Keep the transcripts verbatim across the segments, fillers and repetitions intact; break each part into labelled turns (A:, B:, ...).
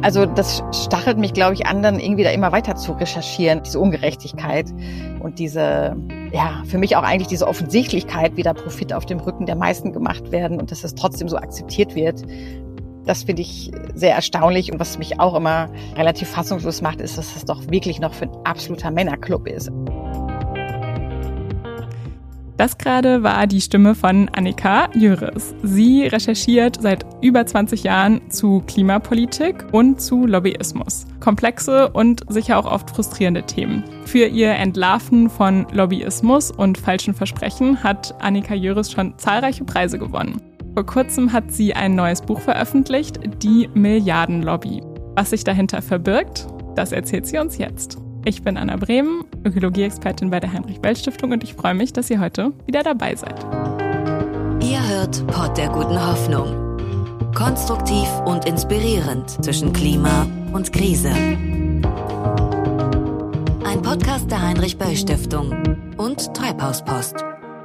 A: Also das stachelt mich, glaube ich, an, dann irgendwie da immer weiter zu recherchieren, diese Ungerechtigkeit und diese, ja, für mich auch eigentlich diese Offensichtlichkeit, wie da Profit auf dem Rücken der meisten gemacht werden und dass das trotzdem so akzeptiert wird. Das finde ich sehr erstaunlich und was mich auch immer relativ fassungslos macht, ist, dass das doch wirklich noch für ein absoluter Männerclub ist.
B: Das gerade war die Stimme von Annika Jöris. Sie recherchiert seit über zwanzig Jahren zu Klimapolitik und zu Lobbyismus. Komplexe und sicher auch oft frustrierende Themen. Für ihr Entlarven von Lobbyismus und falschen Versprechen hat Annika Jöris schon zahlreiche Preise gewonnen. Vor kurzem hat sie ein neues Buch veröffentlicht, Die Milliardenlobby. Was sich dahinter verbirgt, das erzählt sie uns jetzt. Ich bin Anna Brehm, Ökologie-Expertin bei der Heinrich-Böll-Stiftung und ich freue mich, dass ihr heute wieder dabei seid.
C: Ihr hört Pod der guten Hoffnung. Konstruktiv und inspirierend zwischen Klima und Krise. Ein Podcast der Heinrich-Böll-Stiftung und Treibhauspost.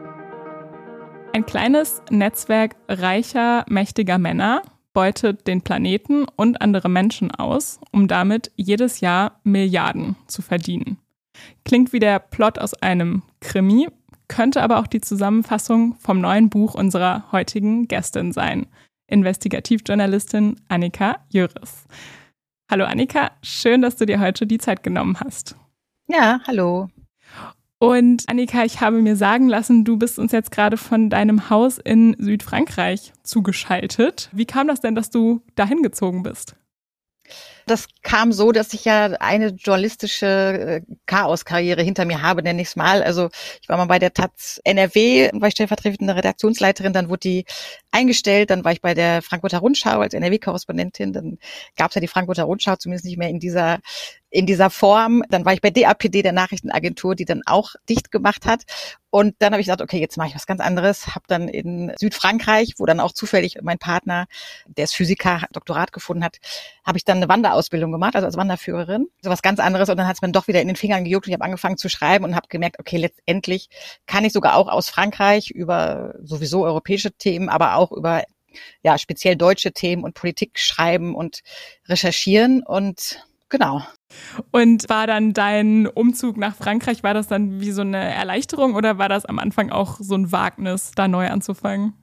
B: Ein kleines Netzwerk reicher, mächtiger Männer beutet den Planeten und andere Menschen aus, um damit jedes Jahr Milliarden zu verdienen. Klingt wie der Plot aus einem Krimi, könnte aber auch die Zusammenfassung vom neuen Buch unserer heutigen Gästin sein, Investigativjournalistin Annika Jöris. Hallo Annika, schön, dass du dir heute die Zeit genommen hast.
A: Ja, hallo.
B: Und Annika, ich habe mir sagen lassen, du bist uns jetzt gerade von deinem Haus in Südfrankreich zugeschaltet. Wie kam das denn, dass du dahin gezogen bist?
A: Das kam so, dass ich ja eine journalistische Chaoskarriere hinter mir habe, nenne ich es mal. Also ich war mal bei der Taz N R W, war ich stellvertretende Redaktionsleiterin, dann wurde die eingestellt, dann war ich bei der Frankfurter Rundschau als N R W-Korrespondentin, dann gab es ja die Frankfurter Rundschau, zumindest nicht mehr in dieser in dieser Form. Dann war ich bei D A P D, der Nachrichtenagentur, die dann auch dicht gemacht hat. Und dann habe ich gesagt, okay, jetzt mache ich was ganz anderes. Habe dann in Südfrankreich, wo dann auch zufällig mein Partner, der ist Physiker, Doktorat gefunden hat, habe ich dann eine Wanderausbildung gemacht, also als Wanderführerin. So was ganz anderes. Und dann hat es mir doch wieder in den Fingern gejuckt und ich habe angefangen zu schreiben und habe gemerkt, okay, letztendlich kann ich sogar auch aus Frankreich über sowieso europäische Themen, aber auch über ja speziell deutsche Themen und Politik schreiben und recherchieren. Und genau.
B: Und war dann dein Umzug nach Frankreich, war das dann wie so eine Erleichterung oder war das am Anfang auch so ein Wagnis, da neu anzufangen?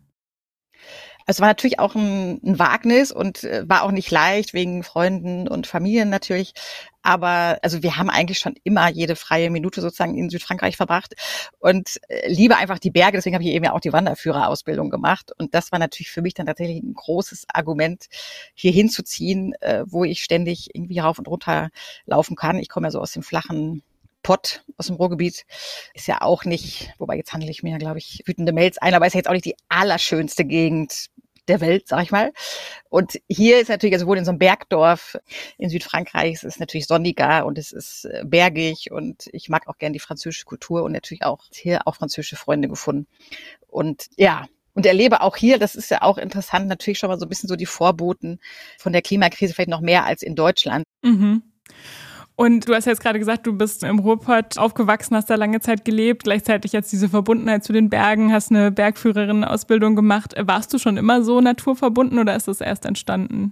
A: Es war natürlich auch ein, ein Wagnis und war auch nicht leicht, wegen Freunden und Familien natürlich. Aber also wir haben eigentlich schon immer jede freie Minute sozusagen in Südfrankreich verbracht und liebe einfach die Berge. Deswegen habe ich eben ja auch die Wanderführerausbildung gemacht. Und das war natürlich für mich dann tatsächlich ein großes Argument, hier hinzuziehen, wo ich ständig irgendwie rauf und runter laufen kann. Ich komme ja so aus dem flachen Pott aus dem Ruhrgebiet, ist ja auch nicht, wobei jetzt handle ich mir, glaube ich, wütende Mails ein, aber ist ja jetzt auch nicht die allerschönste Gegend der Welt, sag ich mal. Und hier ist natürlich, also wohl in so einem Bergdorf in Südfrankreich, es ist natürlich sonniger und es ist bergig und ich mag auch gerne die französische Kultur und natürlich auch hier auch französische Freunde gefunden. Und ja, und erlebe auch hier, das ist ja auch interessant, natürlich schon mal so ein bisschen so die Vorboten von der Klimakrise, vielleicht noch mehr als in Deutschland.
B: Mhm. Und du hast jetzt gerade gesagt, du bist im Ruhrpott aufgewachsen, hast da lange Zeit gelebt, gleichzeitig jetzt diese Verbundenheit zu den Bergen, hast eine Bergführerinnen-Ausbildung gemacht. Warst du schon immer so naturverbunden oder ist das erst entstanden?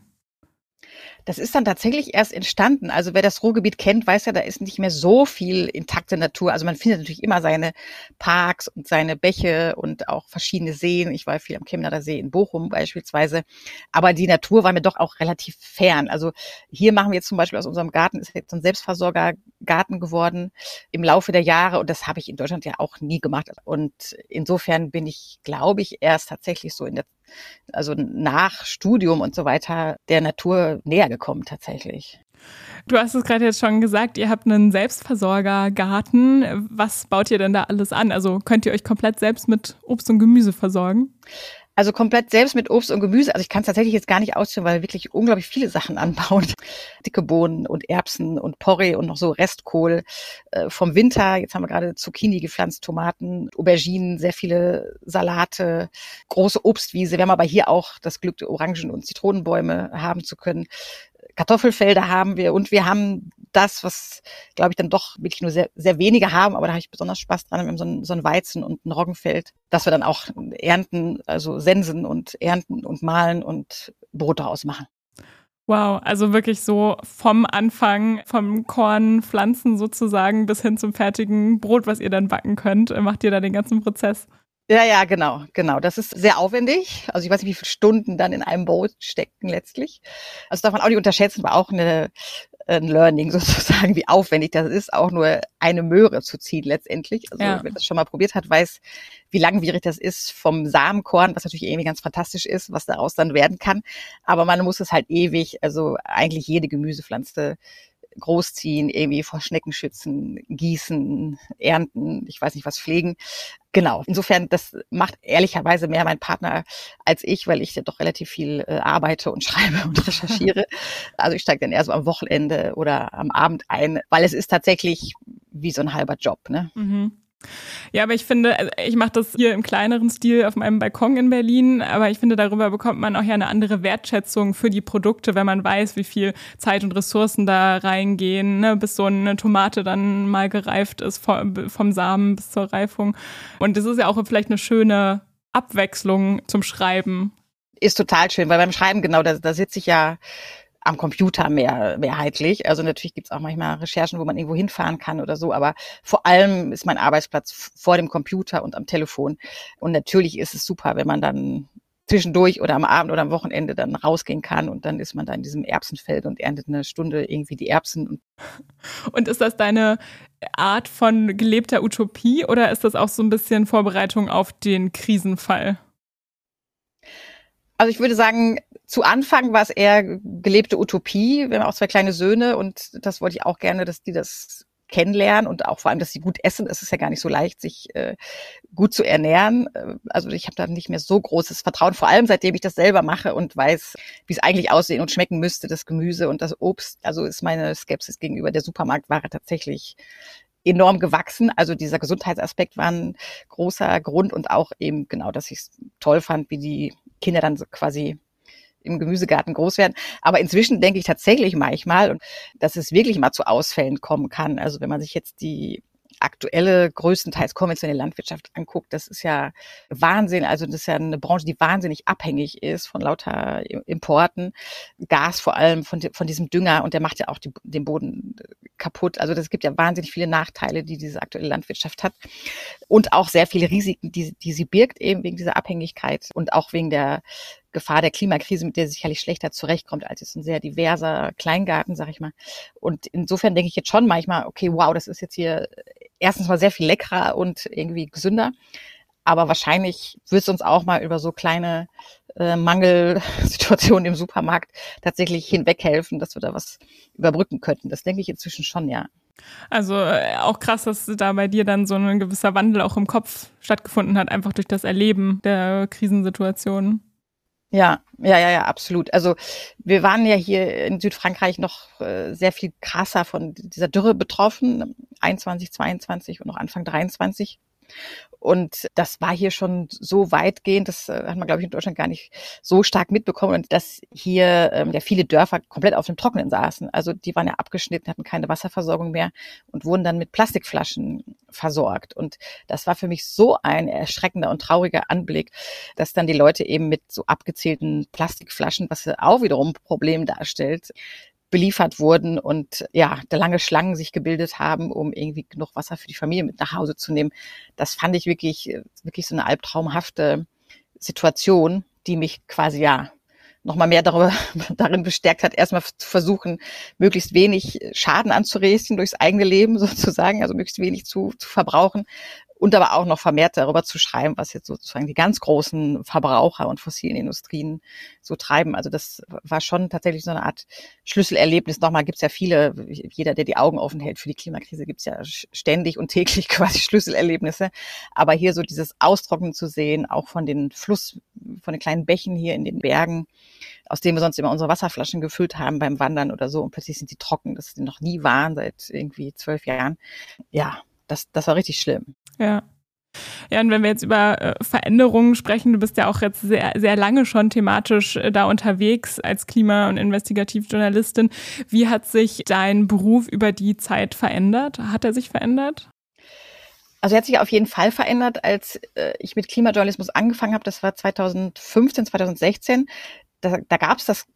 A: Das ist dann tatsächlich erst entstanden. Also wer das Ruhrgebiet kennt, weiß ja, da ist nicht mehr so viel intakte Natur. Also man findet natürlich immer seine Parks und seine Bäche und auch verschiedene Seen. Ich war viel am Chemnader See in Bochum beispielsweise. Aber die Natur war mir doch auch relativ fern. Also hier machen wir jetzt zum Beispiel aus unserem Garten, ist jetzt so ein Selbstversorgergarten geworden im Laufe der Jahre. Und das habe ich in Deutschland ja auch nie gemacht. Und insofern bin ich, glaube ich, erst tatsächlich so in der also nach Studium und so weiter der Natur näher gekommen tatsächlich.
B: Du hast es gerade jetzt schon gesagt, ihr habt einen Selbstversorgergarten. Was baut ihr denn da alles an? Also könnt ihr euch komplett selbst mit Obst und Gemüse versorgen?
A: Also komplett selbst mit Obst und Gemüse. Also ich kann es tatsächlich jetzt gar nicht ausführen, weil wir wirklich unglaublich viele Sachen anbauen. Dicke Bohnen und Erbsen und Porree und noch so Restkohl äh, vom Winter. Jetzt haben wir gerade Zucchini gepflanzt, Tomaten, Auberginen, sehr viele Salate, große Obstwiese. Wir haben aber hier auch das Glück, Orangen- und Zitronenbäume haben zu können. Kartoffelfelder haben wir und wir haben das, was, glaube ich, dann doch wirklich nur sehr, sehr wenige haben, aber da habe ich besonders Spaß dran. Wir haben so ein, so ein Weizen- und ein Roggenfeld, dass wir dann auch ernten, also sensen und ernten und mahlen und Brot daraus machen.
B: Wow, also wirklich so vom Anfang, vom Kornpflanzen sozusagen bis hin zum fertigen Brot, was ihr dann backen könnt, macht ihr da den ganzen Prozess.
A: Ja, ja, genau, genau. Das ist sehr aufwendig. Also ich weiß nicht, wie viele Stunden dann in einem Brot stecken letztlich. Also darf man auch nicht unterschätzen, war auch eine, ein Learning sozusagen, wie aufwendig das ist, auch nur eine Möhre zu ziehen letztendlich. Also ja. Wer das schon mal probiert hat, weiß, wie langwierig das ist vom Samenkorn, was natürlich irgendwie ganz fantastisch ist, was daraus dann werden kann. Aber man muss es halt ewig, also eigentlich jede Gemüsepflanze großziehen, irgendwie vor Schnecken schützen, gießen, ernten, ich weiß nicht was, pflegen. Genau. Insofern, das macht ehrlicherweise mehr mein Partner als ich, weil ich ja doch relativ viel äh, arbeite und schreibe und recherchiere. Also ich steige dann eher so am Wochenende oder am Abend ein, weil es ist tatsächlich wie so ein halber Job, ne?
B: Mhm. Ja, aber ich finde, also ich mache das hier im kleineren Stil auf meinem Balkon in Berlin, aber ich finde, darüber bekommt man auch ja eine andere Wertschätzung für die Produkte, wenn man weiß, wie viel Zeit und Ressourcen da reingehen, ne, bis so eine Tomate dann mal gereift ist, vom Samen bis zur Reifung. Und das ist ja auch vielleicht eine schöne Abwechslung zum Schreiben.
A: Ist total schön, weil beim Schreiben, genau, da, da sitze ich ja am Computer mehr mehrheitlich. Also natürlich gibt's auch manchmal Recherchen, wo man irgendwo hinfahren kann oder so, aber vor allem ist mein Arbeitsplatz vor dem Computer und am Telefon. Und natürlich ist es super, wenn man dann zwischendurch oder am Abend oder am Wochenende dann rausgehen kann und dann ist man da in diesem Erbsenfeld und erntet eine Stunde irgendwie die Erbsen.
B: Und ist das deine Art von gelebter Utopie oder ist das auch so ein bisschen Vorbereitung auf den Krisenfall?
A: Also ich würde sagen, zu Anfang war es eher gelebte Utopie. Wir haben auch zwei kleine Söhne und das wollte ich auch gerne, dass die das kennenlernen und auch vor allem, dass sie gut essen. Es ist ja gar nicht so leicht, sich äh, gut zu ernähren. Also ich habe da nicht mehr so großes Vertrauen, vor allem seitdem ich das selber mache und weiß, wie es eigentlich aussehen und schmecken müsste, das Gemüse und das Obst. Also ist meine Skepsis gegenüber der Supermarktware tatsächlich enorm gewachsen. Also dieser Gesundheitsaspekt war ein großer Grund und auch eben genau, dass ich es toll fand, wie die Kinder dann so quasi im Gemüsegarten groß werden. Aber inzwischen denke ich tatsächlich manchmal, und dass es wirklich mal zu Ausfällen kommen kann. Also wenn man sich jetzt die aktuelle, größtenteils konventionelle Landwirtschaft anguckt, das ist ja Wahnsinn. Also das ist ja eine Branche, die wahnsinnig abhängig ist von lauter Importen. Gas vor allem von, von diesem Dünger und der macht ja auch die, den Boden kaputt. Also das gibt ja wahnsinnig viele Nachteile, die diese aktuelle Landwirtschaft hat und auch sehr viele Risiken, die, die sie birgt, eben wegen dieser Abhängigkeit und auch wegen der Gefahr der Klimakrise, mit der sie sicherlich schlechter zurechtkommt als jetzt ein sehr diverser Kleingarten, sag ich mal. Und insofern denke ich jetzt schon manchmal, okay, wow, das ist jetzt hier erstens mal sehr viel leckerer und irgendwie gesünder. Aber wahrscheinlich wird es uns auch mal über so kleine äh, Mangelsituationen im Supermarkt tatsächlich hinweghelfen, dass wir da was überbrücken könnten. Das denke ich inzwischen schon, ja.
B: Also äh, auch krass, dass da bei dir dann so ein gewisser Wandel auch im Kopf stattgefunden hat, einfach durch das Erleben der Krisensituationen.
A: Ja, ja, ja, ja, absolut. Also wir waren ja hier in Südfrankreich noch äh, sehr viel krasser von dieser Dürre betroffen, einundzwanzig, zweiundzwanzig und noch Anfang dreiundzwanzig. Und das war hier schon so weitgehend, das äh, hat man, glaube ich, in Deutschland gar nicht so stark mitbekommen, und dass hier ähm, ja viele Dörfer komplett auf dem Trockenen saßen. Also die waren ja abgeschnitten, hatten keine Wasserversorgung mehr und wurden dann mit Plastikflaschen versorgt. Und das war für mich so ein erschreckender und trauriger Anblick, dass dann die Leute eben mit so abgezählten Plastikflaschen, was auch wiederum ein Problem darstellt, beliefert wurden und ja, da lange Schlangen sich gebildet haben, um irgendwie genug Wasser für die Familie mit nach Hause zu nehmen. Das fand ich wirklich, wirklich so eine albtraumhafte Situation, die mich quasi ja nochmal mehr darüber, darin bestärkt hat, erstmal zu versuchen, möglichst wenig Schaden anzurichten durchs eigene Leben sozusagen, also möglichst wenig zu, zu verbrauchen. Und aber auch noch vermehrt darüber zu schreiben, was jetzt sozusagen die ganz großen Verbraucher und fossilen Industrien so treiben. Also das war schon tatsächlich so eine Art Schlüsselerlebnis. Nochmal gibt's ja viele, jeder, der die Augen offen hält für die Klimakrise, gibt's ja ständig und täglich quasi Schlüsselerlebnisse. Aber hier so dieses Austrocknen zu sehen, auch von den Fluss, von den kleinen Bächen hier in den Bergen, aus denen wir sonst immer unsere Wasserflaschen gefüllt haben beim Wandern oder so. Und plötzlich sind die trocken, das die noch nie waren seit irgendwie zwölf Jahren. Ja, das, das war richtig schlimm.
B: Ja. Ja, und wenn wir jetzt über äh, Veränderungen sprechen, du bist ja auch jetzt sehr, sehr lange schon thematisch äh, da unterwegs als Klima- und Investigativjournalistin. Wie hat sich dein Beruf über die Zeit verändert? Hat er sich verändert?
A: Also er hat sich auf jeden Fall verändert, als äh, ich mit Klimajournalismus angefangen habe. Das war zweitausendfünfzehn, zweitausendsechzehn. Da, da gab es das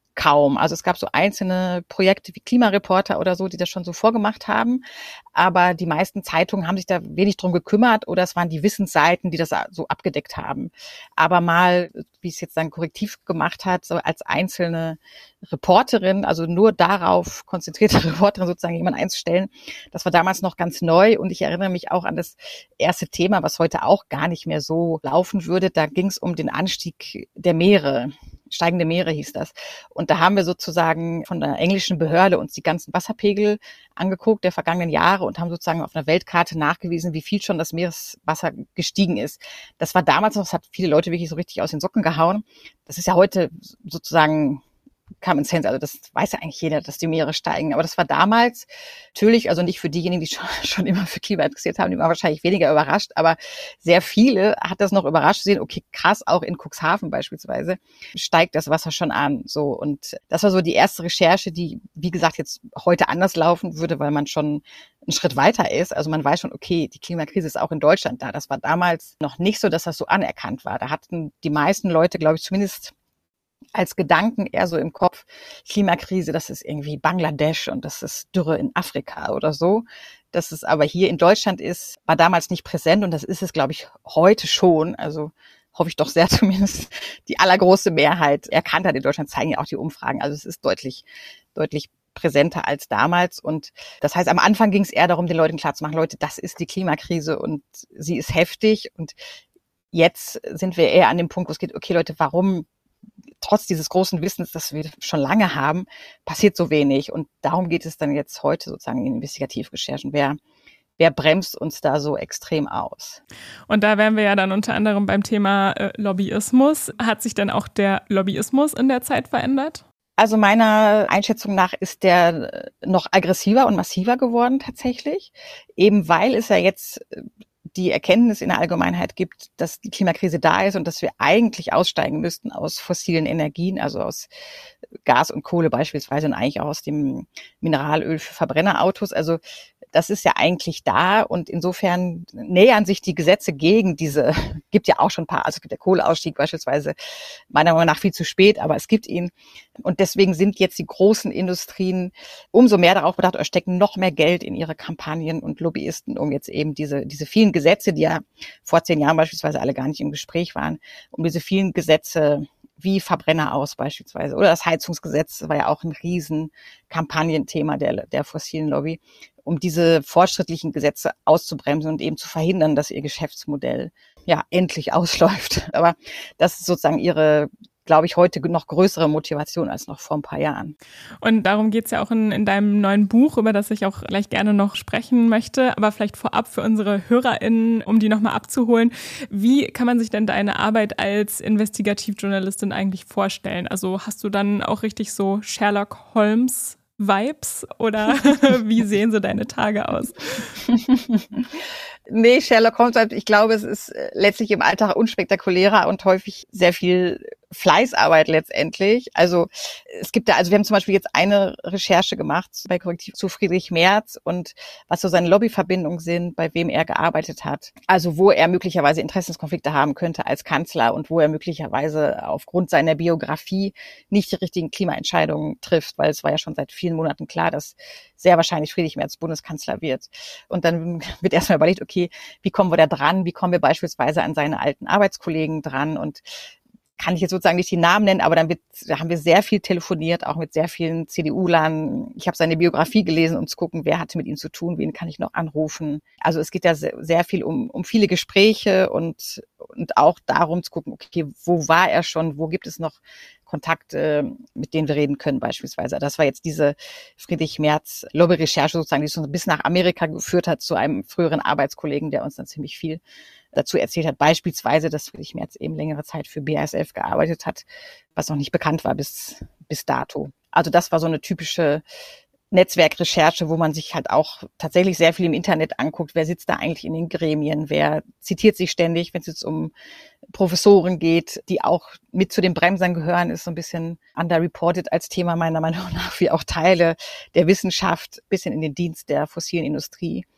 A: kaum. Also es gab so einzelne Projekte wie Klimareporter oder so, die das schon so vorgemacht haben. Aber die meisten Zeitungen haben sich da wenig drum gekümmert oder es waren die Wissensseiten, die das so abgedeckt haben. Aber mal, wie es jetzt dann Korrektiv gemacht hat, so als einzelne Reporterin, also nur darauf konzentrierte Reporterin sozusagen jemanden einzustellen, das war damals noch ganz neu. Und ich erinnere mich auch an das erste Thema, was heute auch gar nicht mehr so laufen würde. Da ging es um den Anstieg der Meere. Steigende Meere hieß das. Und da haben wir sozusagen von der englischen Behörde uns die ganzen Wasserpegel angeguckt der vergangenen Jahre und haben sozusagen auf einer Weltkarte nachgewiesen, wie viel schon das Meereswasser gestiegen ist. Das war damals noch, das hat viele Leute wirklich so richtig aus den Socken gehauen. Das ist ja heute sozusagen Common Sense, also das weiß ja eigentlich jeder, dass die Meere steigen. Aber das war damals natürlich, also nicht für diejenigen, die schon, schon immer für Klima interessiert haben, die waren wahrscheinlich weniger überrascht, aber sehr viele hat das noch überrascht zu sehen, okay, krass, auch in Cuxhaven beispielsweise steigt das Wasser schon an. So, und das war so die erste Recherche, die, wie gesagt, jetzt heute anders laufen würde, weil man schon einen Schritt weiter ist. Also man weiß schon, okay, die Klimakrise ist auch in Deutschland da. Das war damals noch nicht so, dass das so anerkannt war. Da hatten die meisten Leute, glaube ich, zumindest als Gedanken eher so im Kopf, Klimakrise, das ist irgendwie Bangladesch und das ist Dürre in Afrika oder so. Dass es aber hier in Deutschland ist, war damals nicht präsent und das ist es, glaube ich, heute schon. Also hoffe ich doch sehr zumindest, die allergroße Mehrheit erkannt hat in Deutschland, zeigen ja auch die Umfragen. Also es ist deutlich, deutlich präsenter als damals. Und das heißt, am Anfang ging es eher darum, den Leuten klarzumachen, Leute, das ist die Klimakrise und sie ist heftig. Und jetzt sind wir eher an dem Punkt, wo es geht, okay Leute, warum trotz dieses großen Wissens, das wir schon lange haben, passiert so wenig. Und darum geht es dann jetzt heute sozusagen in Investigativrecherchen. Wer, wer bremst uns da so extrem aus?
B: Und da wären wir ja dann unter anderem beim Thema äh, Lobbyismus. Hat sich denn auch der Lobbyismus in der Zeit verändert?
A: Also meiner Einschätzung nach ist der noch aggressiver und massiver geworden tatsächlich. Eben weil es ja jetzt die Erkenntnis in der Allgemeinheit gibt, dass die Klimakrise da ist und dass wir eigentlich aussteigen müssten aus fossilen Energien, also aus Gas und Kohle beispielsweise und eigentlich auch aus dem Mineralöl für Verbrennerautos. Also das ist ja eigentlich da und insofern nähern sich die Gesetze gegen diese, gibt ja auch schon ein paar, also es gibt der Kohleausstieg beispielsweise, meiner Meinung nach viel zu spät, aber es gibt ihn. Und deswegen sind jetzt die großen Industrien umso mehr darauf bedacht oder stecken noch mehr Geld in ihre Kampagnen und Lobbyisten, um jetzt eben diese, diese vielen Gesetze, die ja vor zehn Jahren beispielsweise alle gar nicht im Gespräch waren, um diese vielen Gesetze wie Verbrenner aus beispielsweise. Oder das Heizungsgesetz war ja auch ein riesen Kampagnenthema der, der fossilen Lobby, um diese fortschrittlichen Gesetze auszubremsen und eben zu verhindern, dass ihr Geschäftsmodell ja endlich ausläuft. Aber das ist sozusagen ihre, glaube ich, heute noch größere Motivation als noch vor ein paar Jahren.
B: Und darum geht es ja auch in, in deinem neuen Buch, über das ich auch gleich gerne noch sprechen möchte. Aber vielleicht vorab für unsere HörerInnen, um die nochmal abzuholen. Wie kann man sich denn deine Arbeit als Investigativjournalistin eigentlich vorstellen? Also hast du dann auch richtig so Sherlock Holmes Vibes oder wie sehen so deine Tage aus?
A: Nee, Sherlock Holmes, ich glaube, es ist letztlich im Alltag unspektakulärer und häufig sehr viel Fleißarbeit letztendlich. Also es gibt da, also wir haben zum Beispiel jetzt eine Recherche gemacht bei Korrektiv zu Friedrich Merz und was so seine Lobbyverbindungen sind, bei wem er gearbeitet hat. Also wo er möglicherweise Interessenskonflikte haben könnte als Kanzler und wo er möglicherweise aufgrund seiner Biografie nicht die richtigen Klimaentscheidungen trifft, weil es war ja schon seit vielen Monaten klar, dass sehr wahrscheinlich Friedrich Merz Bundeskanzler wird. Und dann wird erstmal überlegt, okay, wie kommen wir da dran? Wie kommen wir beispielsweise an seine alten Arbeitskollegen dran? Und kann ich jetzt sozusagen nicht die Namen nennen, aber dann wird, da haben wir sehr viel telefoniert, auch mit sehr vielen C D U-Lern. Ich habe seine Biografie gelesen, um zu gucken, wer hatte mit ihm zu tun, wen kann ich noch anrufen. Also es geht ja sehr, sehr viel um, um viele Gespräche und, und auch darum zu gucken, okay, wo war er schon, wo gibt es noch Kontakte, mit denen wir reden können beispielsweise. Das war jetzt diese Friedrich Merz Lobbyrecherche sozusagen, die uns bis nach Amerika geführt hat zu einem früheren Arbeitskollegen, der uns dann ziemlich viel dazu erzählt hat. Beispielsweise, dass Friedrich Merz eben längere Zeit für B A S F gearbeitet hat, was noch nicht bekannt war bis, bis dato. Also das war so eine typische Netzwerkrecherche, wo man sich halt auch tatsächlich sehr viel im Internet anguckt. Wer sitzt da eigentlich in den Gremien? Wer zitiert sich ständig, wenn es jetzt um Professoren geht, die auch mit zu den Bremsern gehören, ist so ein bisschen underreported als Thema meiner Meinung nach, wie auch Teile der Wissenschaft, bisschen in den Dienst der fossilen Industrie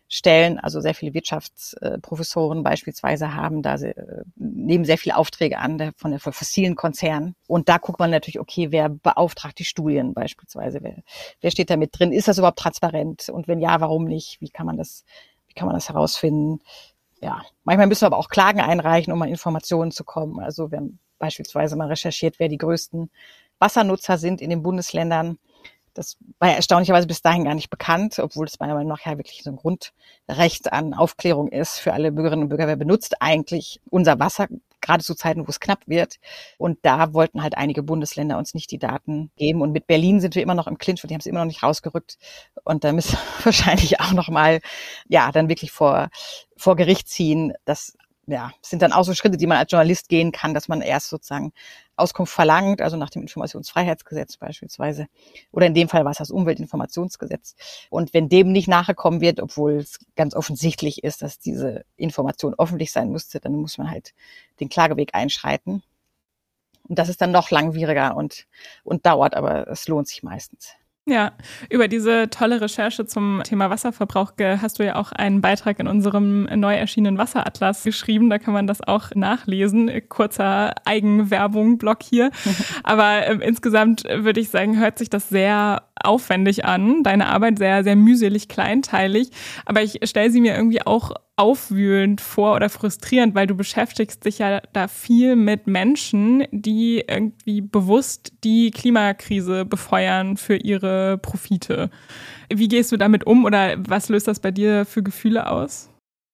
A: Stellen, also sehr viele Wirtschaftsprofessoren beispielsweise haben da äh, nehmen sehr viele Aufträge an der, von der von fossilen Konzernen. Und da guckt man natürlich, okay, wer beauftragt die Studien beispielsweise, wer, wer steht da mit drin, ist das überhaupt transparent? Und wenn ja, warum nicht? Wie kann man das, wie kann man das herausfinden? Ja, manchmal müssen wir aber auch Klagen einreichen, um an Informationen zu kommen. Also wir haben beispielsweise mal recherchiert, wer die größten Wassernutzer sind in den Bundesländern. Das war ja erstaunlicherweise bis dahin gar nicht bekannt, obwohl es meiner Meinung nach ja wirklich so ein Grundrecht an Aufklärung ist für alle Bürgerinnen und Bürger. Wer benutzt eigentlich unser Wasser, gerade zu Zeiten, wo es knapp wird? Und da wollten halt einige Bundesländer uns nicht die Daten geben. Und mit Berlin sind wir immer noch im Clinch, und die haben es immer noch nicht rausgerückt. Und da müssen wir wahrscheinlich auch noch mal, ja, dann wirklich vor, vor Gericht ziehen. Das ja, sind dann auch so Schritte, die man als Journalist gehen kann, dass man erst sozusagen Auskunft verlangt, also nach dem Informationsfreiheitsgesetz beispielsweise. Oder in dem Fall war es das Umweltinformationsgesetz. Und wenn dem nicht nachgekommen wird, obwohl es ganz offensichtlich ist, dass diese Information öffentlich sein müsste, dann muss man halt den Klageweg einschreiten. Und das ist dann noch langwieriger und, und dauert, aber es lohnt sich meistens.
B: Ja, über diese tolle Recherche zum Thema Wasserverbrauch hast du ja auch einen Beitrag in unserem neu erschienenen Wasseratlas geschrieben. Da kann man das auch nachlesen. Kurzer Eigenwerbung-Block hier. Aber äh, insgesamt würde ich sagen, hört sich das sehr aufwendig an. Deine Arbeit sehr, sehr mühselig, kleinteilig. Aber ich stelle sie mir irgendwie auch aufwühlend vor oder frustrierend, weil du beschäftigst dich ja da viel mit Menschen, die irgendwie bewusst die Klimakrise befeuern für ihre Profite. Wie gehst du damit um oder was löst das bei dir für Gefühle aus?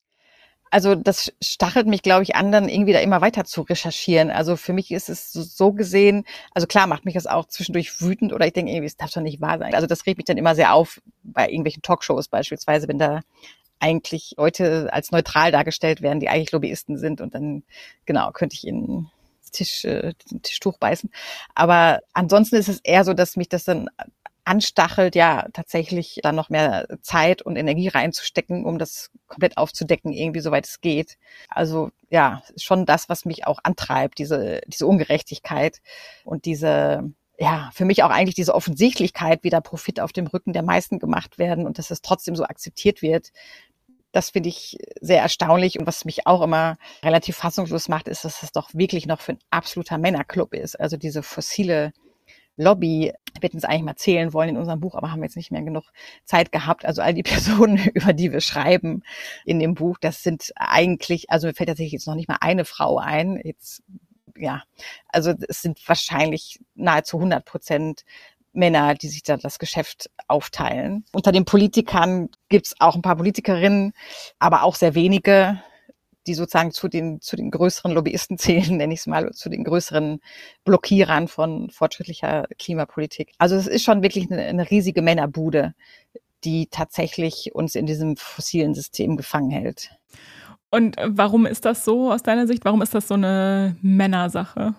A: Also das stachelt mich, glaube ich, an, dann irgendwie da immer weiter zu recherchieren. Also für mich ist es so gesehen, also klar macht mich das auch zwischendurch wütend oder ich denke irgendwie, es darf doch nicht wahr sein. Also das regt mich dann immer sehr auf bei irgendwelchen Talkshows beispielsweise, wenn da eigentlich Leute als neutral dargestellt werden, die eigentlich Lobbyisten sind und dann, genau, könnte ich ihnen Tisch, äh, den Tischtuch beißen. Aber ansonsten ist es eher so, dass mich das dann anstachelt, ja, tatsächlich dann noch mehr Zeit und Energie reinzustecken, um das komplett aufzudecken, irgendwie soweit es geht. Also, ja, schon das, was mich auch antreibt, diese, diese Ungerechtigkeit und diese, ja, für mich auch eigentlich diese Offensichtlichkeit, wie da Profit auf dem Rücken der meisten gemacht werden und dass es trotzdem so akzeptiert wird. Das finde ich sehr erstaunlich. Und was mich auch immer relativ fassungslos macht, ist, dass es doch wirklich noch für ein absoluter Männerclub ist. Also diese fossile Lobby, wir hätten es eigentlich mal zählen wollen in unserem Buch, aber haben jetzt nicht mehr genug Zeit gehabt. Also all die Personen, über die wir schreiben in dem Buch, das sind eigentlich, also mir fällt tatsächlich jetzt noch nicht mal eine Frau ein. Jetzt, ja, also es sind wahrscheinlich nahezu hundert Prozent Männer, die sich da das Geschäft aufteilen. Unter den Politikern gibt's auch ein paar Politikerinnen, aber auch sehr wenige, die sozusagen zu den zu den größeren Lobbyisten zählen, nenne ich es mal, zu den größeren Blockierern von fortschrittlicher Klimapolitik. Also es ist schon wirklich eine, eine riesige Männerbude, die tatsächlich uns in diesem fossilen System gefangen hält.
B: Und warum ist das so aus deiner Sicht? Warum ist das so eine Männersache?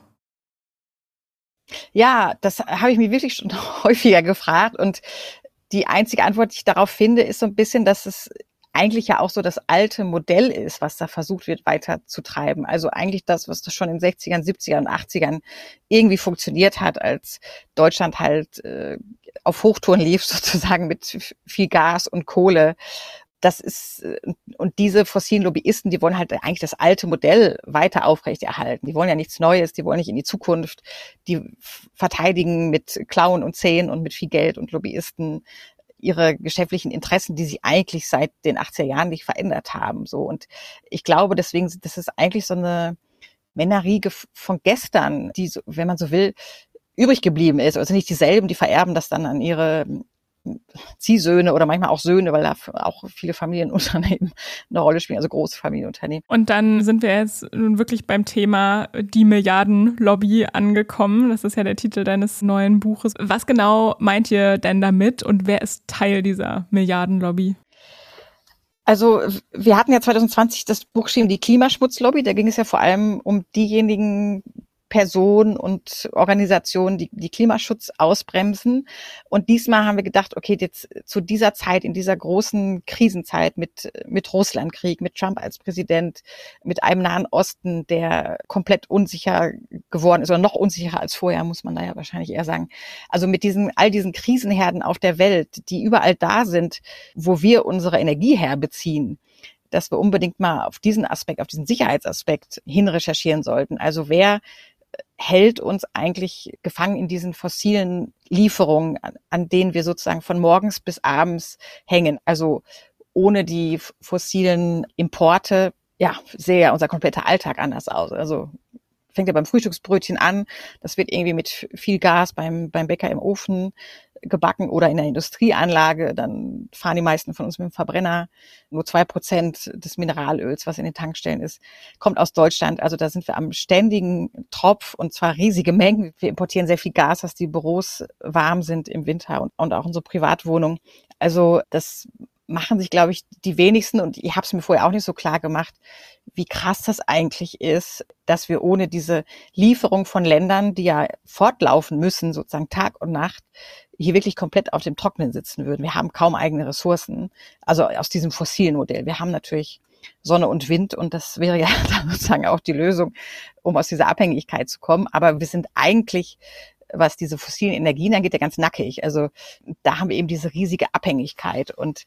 A: Ja, das habe ich mich wirklich schon häufiger gefragt und die einzige Antwort, die ich darauf finde, ist so ein bisschen, dass es eigentlich ja auch so das alte Modell ist, was da versucht wird weiterzutreiben. Also eigentlich das, was das schon in den sechzigern, siebzigern und achtzigern irgendwie funktioniert hat, als Deutschland halt äh, auf Hochtouren lief, sozusagen mit viel Gas und Kohle. Das ist, und diese fossilen Lobbyisten, die wollen halt eigentlich das alte Modell weiter aufrechterhalten. Die wollen ja nichts Neues, die wollen nicht in die Zukunft. Die verteidigen mit Klauen und Zähnen und mit viel Geld und Lobbyisten ihre geschäftlichen Interessen, die sie eigentlich seit den achtziger Jahren nicht verändert haben. So. Und ich glaube deswegen, das ist eigentlich so eine Männerriege von gestern, die, so, wenn man so will, übrig geblieben ist. Also nicht dieselben, die vererben das dann an ihre Ziehsöhne oder manchmal auch Söhne, weil da auch viele Familienunternehmen eine Rolle spielen, also große Familienunternehmen.
B: Und dann sind wir jetzt nun wirklich beim Thema die Milliardenlobby angekommen. Das ist ja der Titel deines neuen Buches. Was genau meint ihr denn damit und wer ist Teil dieser Milliardenlobby?
A: Also wir hatten ja zwanzig zwanzig das Buch geschrieben, die Klimaschmutzlobby. Da ging es ja vor allem um diejenigen Personen und Organisationen, die, die Klimaschutz ausbremsen. Und diesmal haben wir gedacht, okay, jetzt zu dieser Zeit, in dieser großen Krisenzeit mit, mit Russlandkrieg, mit Trump als Präsident, mit einem Nahen Osten, der komplett unsicher geworden ist oder noch unsicherer als vorher, muss man da ja wahrscheinlich eher sagen. Also mit diesen, all diesen Krisenherden auf der Welt, die überall da sind, wo wir unsere Energie herbeziehen, dass wir unbedingt mal auf diesen Aspekt, auf diesen Sicherheitsaspekt hin recherchieren sollten. Also wer hält uns eigentlich gefangen in diesen fossilen Lieferungen, an denen wir sozusagen von morgens bis abends hängen? Also ohne die fossilen Importe, ja, sähe ja unser kompletter Alltag anders aus. Also fängt ja beim Frühstücksbrötchen an, das wird irgendwie mit viel Gas beim, beim Bäcker im Ofen gebacken oder in der Industrieanlage, dann fahren die meisten von uns mit dem Verbrenner. Nur zwei Prozent des Mineralöls, was in den Tankstellen ist, kommt aus Deutschland. Also da sind wir am ständigen Tropf und zwar riesige Mengen. Wir importieren sehr viel Gas, dass die Büros warm sind im Winter und, und auch unsere Privatwohnungen. Also das machen sich, glaube ich, die wenigsten, und ich habe es mir vorher auch nicht so klar gemacht, wie krass das eigentlich ist, dass wir ohne diese Lieferung von Ländern, die ja fortlaufen müssen, sozusagen Tag und Nacht, hier wirklich komplett auf dem Trockenen sitzen würden. Wir haben kaum eigene Ressourcen, also aus diesem fossilen Modell. Wir haben natürlich Sonne und Wind und das wäre ja dann sozusagen auch die Lösung, um aus dieser Abhängigkeit zu kommen. Aber wir sind eigentlich, was diese fossilen Energien angeht, ja ganz nackig. Also da haben wir eben diese riesige Abhängigkeit und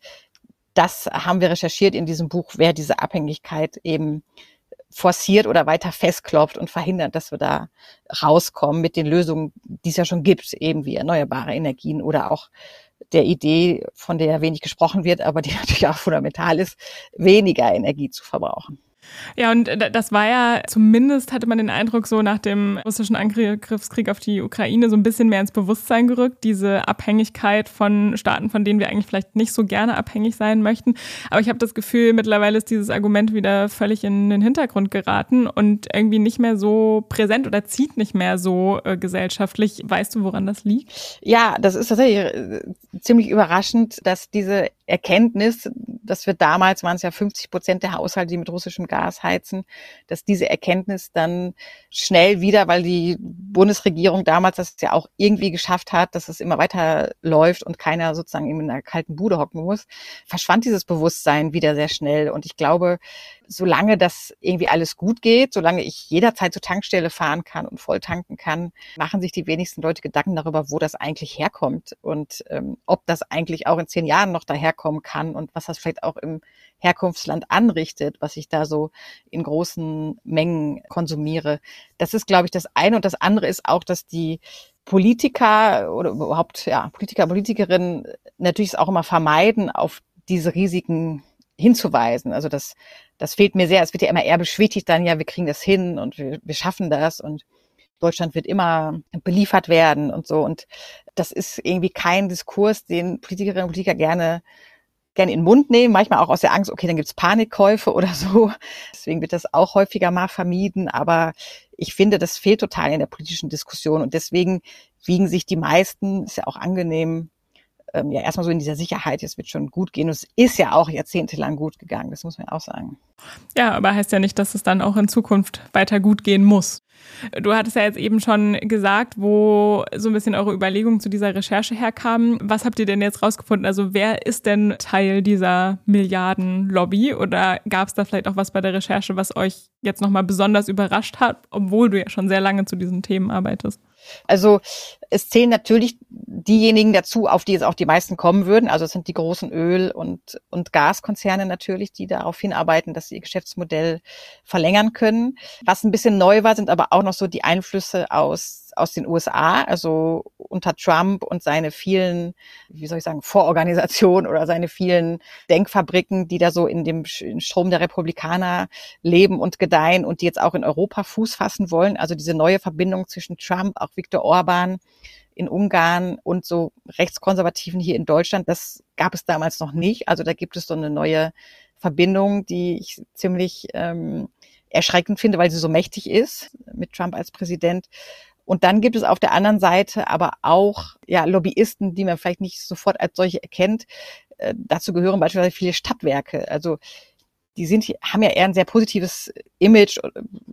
A: das haben wir recherchiert in diesem Buch, wer diese Abhängigkeit eben forciert oder weiter festklopft und verhindert, dass wir da rauskommen mit den Lösungen, die es ja schon gibt, eben wie erneuerbare Energien oder auch der Idee, von der wenig gesprochen wird, aber die natürlich auch fundamental ist, weniger Energie zu verbrauchen.
B: Ja, und das war ja, zumindest hatte man den Eindruck, so nach dem russischen Angriffskrieg auf die Ukraine so ein bisschen mehr ins Bewusstsein gerückt, diese Abhängigkeit von Staaten, von denen wir eigentlich vielleicht nicht so gerne abhängig sein möchten. Aber ich habe das Gefühl, mittlerweile ist dieses Argument wieder völlig in den Hintergrund geraten und irgendwie nicht mehr so präsent oder zieht nicht mehr so äh, gesellschaftlich. Weißt du, woran das liegt?
A: Ja, das ist tatsächlich äh, ziemlich überraschend, dass diese Erkenntnis, dass wir damals, waren es ja fünfzig Prozent der Haushalte, die mit russischem Gas heizen, dass diese Erkenntnis dann schnell wieder, weil die Bundesregierung damals das ja auch irgendwie geschafft hat, dass es immer weiter läuft und keiner sozusagen in einer kalten Bude hocken muss, verschwand dieses Bewusstsein wieder sehr schnell. Und ich glaube, solange das irgendwie alles gut geht, solange ich jederzeit zur Tankstelle fahren kann und voll tanken kann, machen sich die wenigsten Leute Gedanken darüber, wo das eigentlich herkommt und ähm, ob das eigentlich auch in zehn Jahren noch daherkommen kann und was das vielleicht auch im Herkunftsland anrichtet, was ich da so in großen Mengen konsumiere. Das ist, glaube ich, das eine. Und das andere ist auch, dass die Politiker oder überhaupt ja Politiker, Politikerinnen natürlich es auch immer vermeiden, auf diese Risiken hinzuweisen. Also das, das fehlt mir sehr. Es wird ja immer eher beschwichtigt dann, ja, wir kriegen das hin und wir, wir schaffen das und Deutschland wird immer beliefert werden und so. Und das ist irgendwie kein Diskurs, den Politikerinnen und Politiker gerne gerne in den Mund nehmen, manchmal auch aus der Angst, okay, dann gibt's Panikkäufe oder so. Deswegen wird das auch häufiger mal vermieden. Aber ich finde, das fehlt total in der politischen Diskussion. Und deswegen wiegen sich die meisten, ist ja auch angenehm, ähm, ja erstmal so in dieser Sicherheit, es wird schon gut gehen. Und es ist ja auch jahrzehntelang gut gegangen, das muss man auch sagen.
B: Ja, aber heißt ja nicht, dass es dann auch in Zukunft weiter gut gehen muss. Du hattest ja jetzt eben schon gesagt, wo so ein bisschen eure Überlegungen zu dieser Recherche herkamen. Was habt ihr denn jetzt rausgefunden? Also wer ist denn Teil dieser Milliarden-Lobby? Oder gab es da vielleicht auch was bei der Recherche, was euch jetzt nochmal besonders überrascht hat, obwohl du ja schon sehr lange zu diesen Themen arbeitest?
A: Also es zählen natürlich diejenigen dazu, auf die jetzt auch die meisten kommen würden. Also es sind die großen Öl- und, und Gaskonzerne natürlich, die darauf hinarbeiten, dass sie ihr Geschäftsmodell verlängern können. Was ein bisschen neu war, sind aber auch noch so die Einflüsse aus, aus den U S A, also unter Trump und seine vielen, wie soll ich sagen, Vororganisationen oder seine vielen Denkfabriken, die da so in dem Strom der Republikaner leben und gedeihen und die jetzt auch in Europa Fuß fassen wollen. Also diese neue Verbindung zwischen Trump, auch Viktor Orban in Ungarn und so Rechtskonservativen hier in Deutschland, das gab es damals noch nicht. Also da gibt es so eine neue Verbindung, die ich ziemlich ähm, erschreckend finde, weil sie so mächtig ist mit Trump als Präsident. Und dann gibt es auf der anderen Seite aber auch ja Lobbyisten, die man vielleicht nicht sofort als solche erkennt. Äh, dazu gehören beispielsweise viele Stadtwerke. Also die sind haben ja eher ein sehr positives Image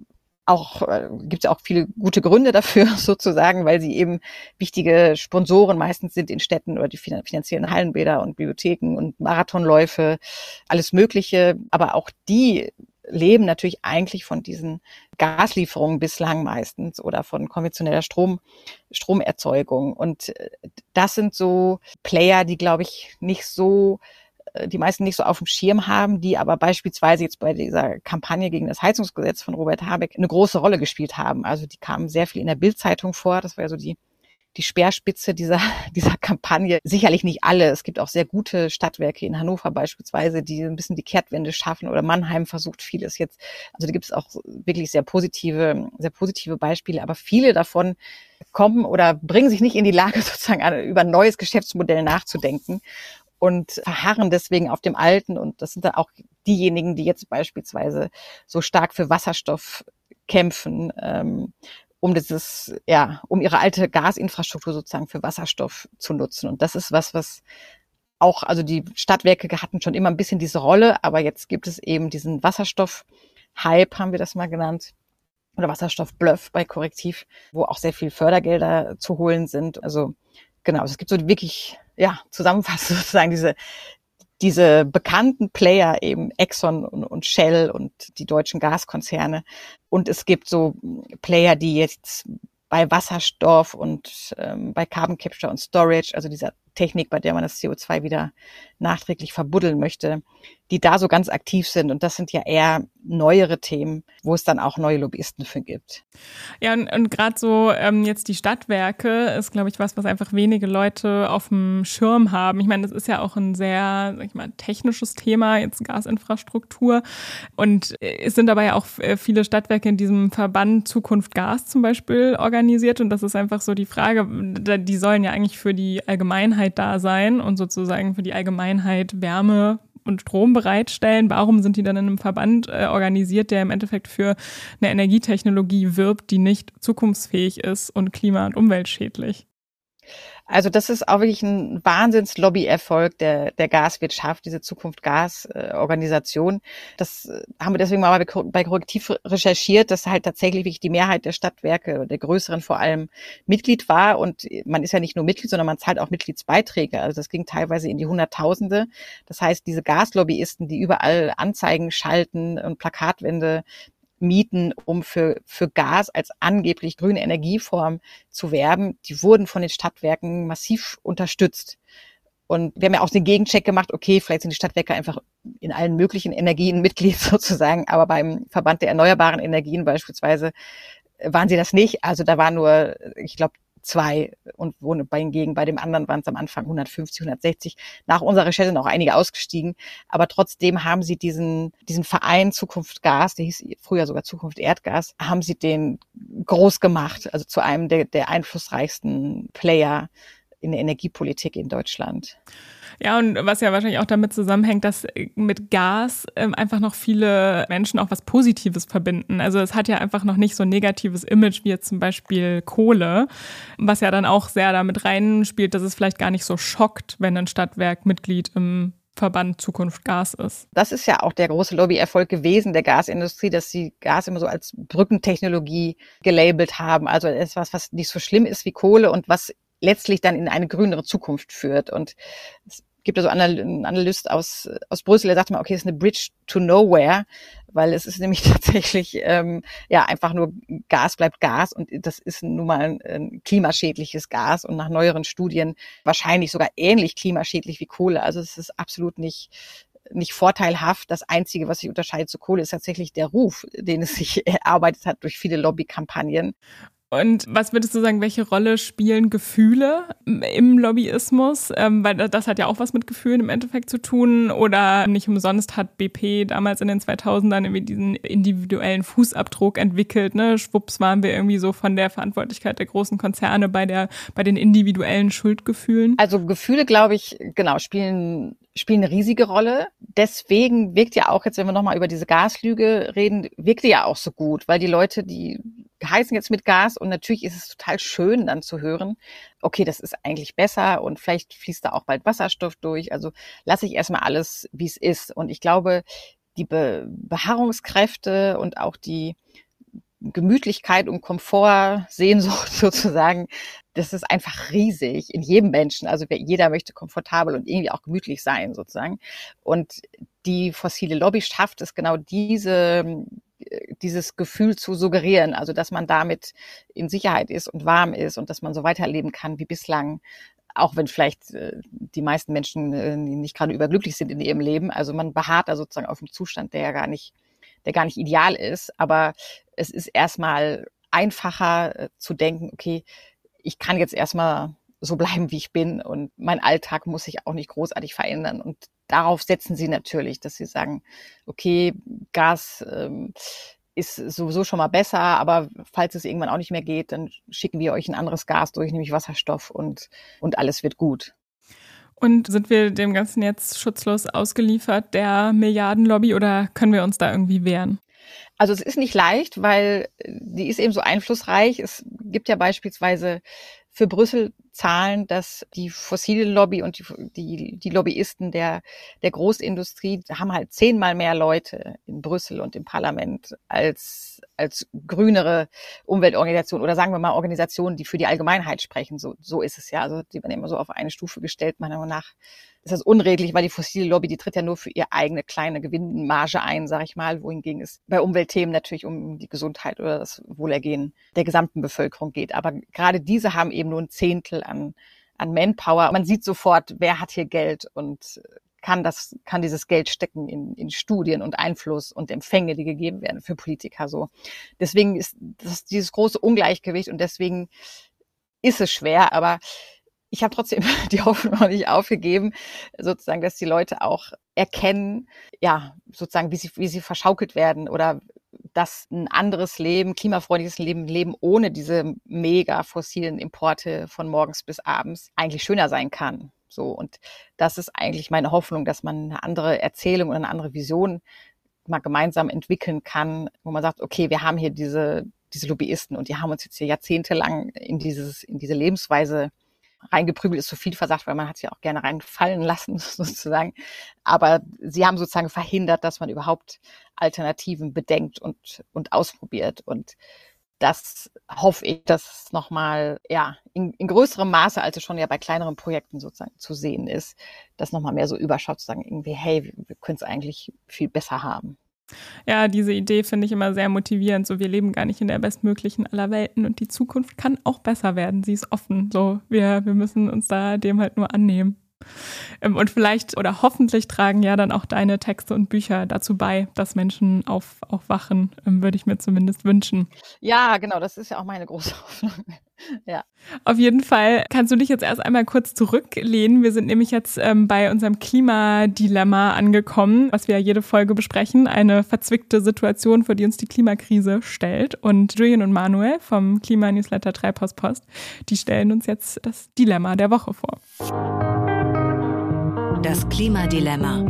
A: Auch äh, gibt es auch viele gute Gründe dafür sozusagen, weil sie eben wichtige Sponsoren meistens sind in Städten oder die finanziellen Hallenbäder und Bibliotheken und Marathonläufe, alles Mögliche. Aber auch die leben natürlich eigentlich von diesen Gaslieferungen bislang meistens oder von konventioneller Strom, Stromerzeugung. Und das sind so Player, die, glaube ich, nicht so die meisten nicht so auf dem Schirm haben, die aber beispielsweise jetzt bei dieser Kampagne gegen das Heizungsgesetz von Robert Habeck eine große Rolle gespielt haben. Also die kamen sehr viel in der Bild-Zeitung vor. Das war ja so die, die Speerspitze dieser, dieser Kampagne. Sicherlich nicht alle. Es gibt auch sehr gute Stadtwerke in Hannover beispielsweise, die ein bisschen die Kehrtwende schaffen, oder Mannheim versucht vieles jetzt. Also da gibt es auch wirklich sehr positive, sehr positive Beispiele. Aber viele davon kommen oder bringen sich nicht in die Lage, sozusagen über ein neues Geschäftsmodell nachzudenken und verharren deswegen auf dem Alten. Und das sind dann auch diejenigen, die jetzt beispielsweise so stark für Wasserstoff kämpfen, ähm, um dieses, ja, um ihre alte Gasinfrastruktur sozusagen für Wasserstoff zu nutzen. Und das ist was, was auch, also die Stadtwerke hatten schon immer ein bisschen diese Rolle, aber jetzt gibt es eben diesen Wasserstoff-Hype, haben wir das mal genannt, oder Wasserstoff-Bluff bei Correctiv, wo auch sehr viel Fördergelder zu holen sind. Also genau, es gibt so wirklich, ja, zusammenfassend sozusagen diese, diese bekannten Player eben Exxon und, und Shell und die deutschen Gaskonzerne. Und es gibt so Player, die jetzt bei Wasserstoff und ähm, bei Carbon Capture und Storage, also dieser Technik, bei der man das C O zwei wieder nachträglich verbuddeln möchte, die da so ganz aktiv sind. Und das sind ja eher neuere Themen, wo es dann auch neue Lobbyisten für gibt.
B: Ja, und, und gerade so ähm, jetzt die Stadtwerke ist, glaube ich, was, was einfach wenige Leute auf dem Schirm haben. Ich meine, das ist ja auch ein sehr, sag ich mal, technisches Thema, jetzt Gasinfrastruktur. Und es sind aber ja auch viele Stadtwerke in diesem Verband Zukunft Gas zum Beispiel organisiert. Und das ist einfach so die Frage, die sollen ja eigentlich für die Allgemeinheit da sein und sozusagen für die Allgemeinheit Wärme und Strom bereitstellen. Warum sind die dann in einem Verband äh, organisiert, der im Endeffekt für eine Energietechnologie wirbt, die nicht zukunftsfähig ist und klima- und umweltschädlich?
A: Also das ist auch wirklich ein Wahnsinns-Lobby-Erfolg der, der Gaswirtschaft, diese Zukunft-Gas-Organisation. Das haben wir deswegen mal bei, bei Correctiv recherchiert, dass halt tatsächlich wirklich die Mehrheit der Stadtwerke, der größeren vor allem, Mitglied war. Und man ist ja nicht nur Mitglied, sondern man zahlt auch Mitgliedsbeiträge. Also das ging teilweise in die Hunderttausende. Das heißt, diese Gaslobbyisten, die überall Anzeigen schalten und Plakatwände mieten, um für, für Gas als angeblich grüne Energieform zu werben, die wurden von den Stadtwerken massiv unterstützt. Und wir haben ja auch den Gegencheck gemacht, okay, vielleicht sind die Stadtwerke einfach in allen möglichen Energien Mitglied sozusagen, aber beim Verband der erneuerbaren Energien beispielsweise waren sie das nicht. Also da war nur, ich glaube, zwei und hingegen bei dem anderen waren es am Anfang hundertfünfzig, hundertsechzig. Nach unserer Recherche sind auch einige ausgestiegen. Aber trotzdem haben sie diesen, diesen Verein Zukunft Gas, der hieß früher sogar Zukunft Erdgas, haben sie den groß gemacht, also zu einem der, der einflussreichsten Player in der Energiepolitik in Deutschland.
B: Ja, und was ja wahrscheinlich auch damit zusammenhängt, dass mit Gas ähm, einfach noch viele Menschen auch was Positives verbinden. Also es hat ja einfach noch nicht so ein negatives Image wie jetzt zum Beispiel Kohle, was ja dann auch sehr damit reinspielt, dass es vielleicht gar nicht so schockt, wenn ein Stadtwerk Mitglied im Verband Zukunft Gas ist.
A: Das ist ja auch der große Lobbyerfolg gewesen der Gasindustrie, dass sie Gas immer so als Brückentechnologie gelabelt haben. Also etwas, was nicht so schlimm ist wie Kohle und was letztlich dann in eine grünere Zukunft führt. Und es gibt ja so einen Analyst aus, aus Brüssel, der sagt mal, okay, es ist eine Bridge to nowhere, weil es ist nämlich tatsächlich ähm, ja einfach nur Gas bleibt Gas und das ist nun mal ein, ein klimaschädliches Gas und nach neueren Studien wahrscheinlich sogar ähnlich klimaschädlich wie Kohle. Also es ist absolut nicht nicht vorteilhaft. Das Einzige, was sich unterscheidet zu Kohle, ist tatsächlich der Ruf, den es sich erarbeitet hat durch viele Lobbykampagnen.
B: Und was würdest du sagen, welche Rolle spielen Gefühle im Lobbyismus? Ähm, weil das hat ja auch was mit Gefühlen im Endeffekt zu tun. Oder nicht umsonst hat B P damals in den zweitausendern irgendwie diesen individuellen Fußabdruck entwickelt. Ne? Schwupps waren wir irgendwie so von der Verantwortlichkeit der großen Konzerne bei der bei den individuellen Schuldgefühlen.
A: Also Gefühle, glaube ich, genau, spielen spielen eine riesige Rolle. Deswegen wirkt ja auch jetzt, wenn wir nochmal über diese Gaslüge reden, wirkt die ja auch so gut, weil die Leute, die heizen jetzt mit Gas und natürlich ist es total schön dann zu hören, okay, das ist eigentlich besser und vielleicht fließt da auch bald Wasserstoff durch. Also lasse ich erstmal alles, wie es ist. Und ich glaube, die Be- Beharrungskräfte und auch die Gemütlichkeit und Komfortsehnsucht sozusagen, das ist einfach riesig in jedem Menschen. Also jeder möchte komfortabel und irgendwie auch gemütlich sein sozusagen. Und die fossile Lobby schafft es genau diese, dieses Gefühl zu suggerieren, also dass man damit in Sicherheit ist und warm ist und dass man so weiterleben kann wie bislang. Auch wenn vielleicht äh, die meisten Menschen äh, nicht gerade überglücklich sind in ihrem Leben. Also man beharrt da sozusagen auf einem Zustand, der ja gar nicht, der gar nicht ideal ist. Aber es ist erstmal einfacher äh, zu denken, okay, ich kann jetzt erstmal so bleiben, wie ich bin und mein Alltag muss sich auch nicht großartig verändern. Und darauf setzen sie natürlich, dass sie sagen, okay, Gas ähm, ist sowieso schon mal besser, aber falls es irgendwann auch nicht mehr geht, dann schicken wir euch ein anderes Gas durch, nämlich Wasserstoff und, und alles wird gut.
B: Und sind wir dem Ganzen jetzt schutzlos ausgeliefert, der Milliardenlobby, oder können wir uns da irgendwie wehren?
A: Also es ist nicht leicht, weil die ist eben so einflussreich. Es gibt ja beispielsweise für Brüssel Zahlen, dass die fossile Lobby und die, die, die Lobbyisten der, der Großindustrie haben halt zehnmal mehr Leute in Brüssel und im Parlament als, als grünere Umweltorganisationen oder sagen wir mal Organisationen, die für die Allgemeinheit sprechen. So, so ist es ja. Also die werden immer so auf eine Stufe gestellt. Meiner Meinung nach ist das unredlich, weil die fossile Lobby, die tritt ja nur für ihre eigene kleine Gewinnmarge ein, sage ich mal, wohingegen es bei Umweltthemen natürlich um die Gesundheit oder das Wohlergehen der gesamten Bevölkerung geht. Aber gerade diese haben eben nur ein Zehntel an, an Manpower. Man sieht sofort, wer hat hier Geld und kann das, kann dieses Geld stecken in, in Studien und Einfluss und Empfänge, die gegeben werden für Politiker so. Deswegen ist das dieses große Ungleichgewicht und deswegen ist es schwer, aber ich habe trotzdem die Hoffnung noch nicht aufgegeben, sozusagen, dass die Leute auch erkennen, ja, sozusagen, wie sie, wie sie verschaukelt werden oder dass ein anderes Leben, klimafreundliches Leben, Leben ohne diese mega fossilen Importe von morgens bis abends eigentlich schöner sein kann. So. Und das ist eigentlich meine Hoffnung, dass man eine andere Erzählung oder eine andere Vision mal gemeinsam entwickeln kann, wo man sagt, okay, wir haben hier diese, diese Lobbyisten und die haben uns jetzt hier jahrzehntelang in dieses, in diese Lebensweise reingeprügelt, ist zu viel versagt, weil man hat sie auch gerne reinfallen lassen, sozusagen. Aber sie haben sozusagen verhindert, dass man überhaupt Alternativen bedenkt und, und ausprobiert. Und das hoffe ich, dass es nochmal, ja, in, in größerem Maße, als es schon ja bei kleineren Projekten sozusagen zu sehen ist, dass nochmal mehr so überschaut, zu sagen, irgendwie, hey, wir, wir können es eigentlich viel besser haben.
B: Ja, diese Idee finde ich immer sehr motivierend. So, wir leben gar nicht in der bestmöglichen aller Welten und die Zukunft kann auch besser werden. Sie ist offen. So, wir, wir müssen uns da dem halt nur annehmen. Und vielleicht oder hoffentlich tragen ja dann auch deine Texte und Bücher dazu bei, dass Menschen auf, aufwachen, würde ich mir zumindest wünschen.
A: Ja, genau, das ist ja auch meine große Hoffnung. Ja.
B: Auf jeden Fall kannst du dich jetzt erst einmal kurz zurücklehnen. Wir sind nämlich jetzt ähm, bei unserem Klimadilemma angekommen, was wir ja jede Folge besprechen. Eine verzwickte Situation, vor die uns die Klimakrise stellt. Und Julian und Manuel vom Klimanewsletter Treibhauspost, die stellen uns jetzt das Dilemma der Woche vor.
C: Das Klimadilemma.